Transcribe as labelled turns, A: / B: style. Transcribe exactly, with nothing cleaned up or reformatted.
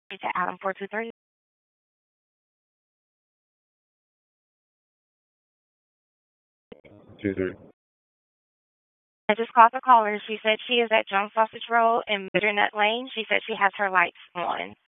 A: to Adam four two three.
B: Two three.
A: I just called the caller. She said she is at Jones Sausage Roll in Bitternut Lane. She said she has her lights on.